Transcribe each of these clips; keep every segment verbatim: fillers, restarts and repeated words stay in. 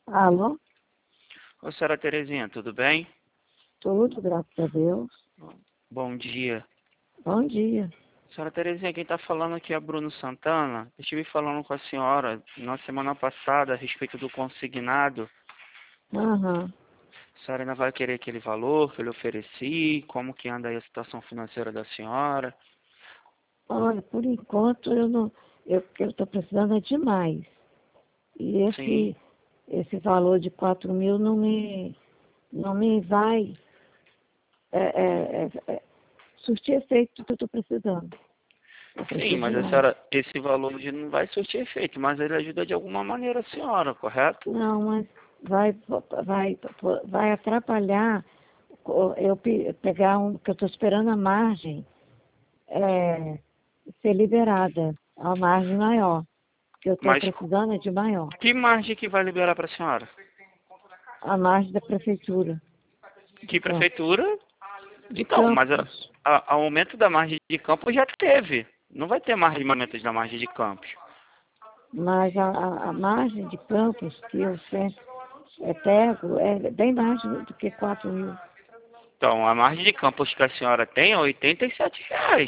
Alô? Ô, senhora Terezinha, tudo bem? Tudo, graças a Deus. Bom dia. Bom dia. Senhora Terezinha, quem está falando aqui é Bruno Santana. Eu estive falando com a senhora na semana passada a respeito do consignado. Aham. A senhora ainda vai querer aquele valor que eu lhe ofereci? Como que anda aí a situação financeira da senhora? Olha, por enquanto eu não. Eu eu estou precisando é demais. E Sim. esse, esse valor de quatro mil não me, não me vai é, é, é, é, surtir efeito que eu estou precisando. Eu Sim, preciso mas a demais. senhora, esse valor hoje não vai surtir efeito, mas ele ajuda de alguma maneira a senhora, correto? Não, mas vai, vai, vai atrapalhar eu pe- pegar um, que eu estou esperando a margem é, ser liberada, a margem maior. Que eu estou Mas precisando é de maior. que margem que vai liberar para a senhora? A margem da prefeitura de Que Campos. prefeitura? De Então, mas a, Campos. a, aumento da margem de campo já teve. Não vai ter mais aumento da margem de campos. Mas a, a, a margem de Campos que eu sempre é, pego é bem mais do que quatro mil. Então, a margem de campos que a senhora tem é oitenta e sete reais.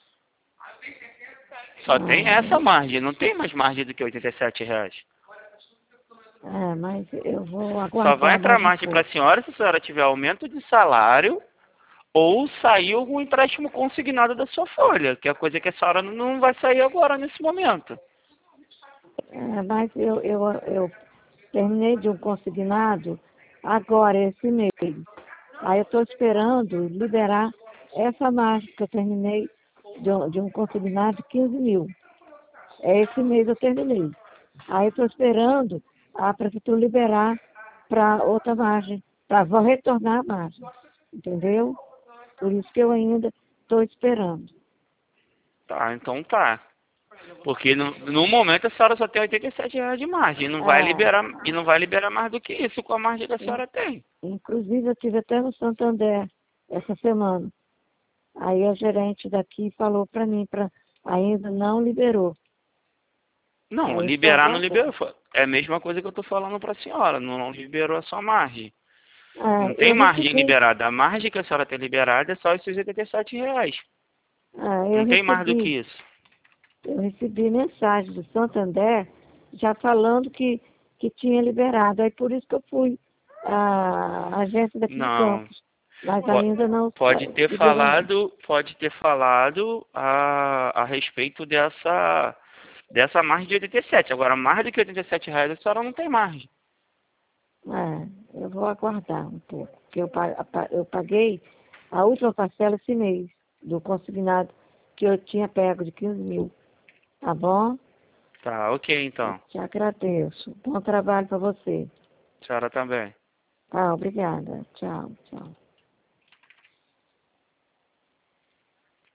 Só tem essa Ah, margem, não tem mais margem do que oitenta e sete reais. é, mas eu vou Só vai aguardar entrar mais um margem para a pouco. senhora se a senhora tiver aumento de salário ou sair algum empréstimo consignado da sua folha, que é a coisa que a senhora não vai sair agora nesse momento. É, mas eu, eu, eu terminei de um consignado agora, esse mês. Aí eu estou esperando liberar essa margem que eu terminei de um, de um consignado de quinze mil. É esse mês eu terminei. Aí eu estou esperando a prefeitura liberar para outra margem, para vou retornar a margem. Entendeu? Por isso que eu ainda estou esperando. Tá, então tá. Porque no, no momento a senhora só tem oitenta e sete reais de margem. Não vai É, liberar, e não vai liberar mais do que isso com a margem que a in- senhora tem. inclusive eu estive até no Santander essa semana. Aí a gerente daqui falou para mim, pra, ainda não liberou. Não, Aí eu estou liberar não aguardando. liberou. É a mesma coisa que eu tô falando pra senhora. Não, não liberou a sua margem. Não É, tem eu margem recebi, liberada. A margem que a senhora tem liberada é só esses oitenta e sete reais. é, eu Não tem mais do que recebi, isso. eu recebi mensagem do Santander já falando que, que tinha liberado. Aí por isso que eu fui à agência daqui de Não. Campos. Mas Po- ainda não Pode ter liberou não. falado, pode ter falado a, a respeito dessa, dessa margem de oitenta e sete. Agora, mais do que oitenta e sete reais, a senhora não tem margem. É, eu vou aguardar um pouco. Porque eu, pa- pa- eu paguei a última parcela esse mês do consignado que eu tinha pego de quinze mil. Tá bom? Tá, ok então. Te agradeço. Bom trabalho para você. A senhora também. Tá, obrigada. Tchau, tchau.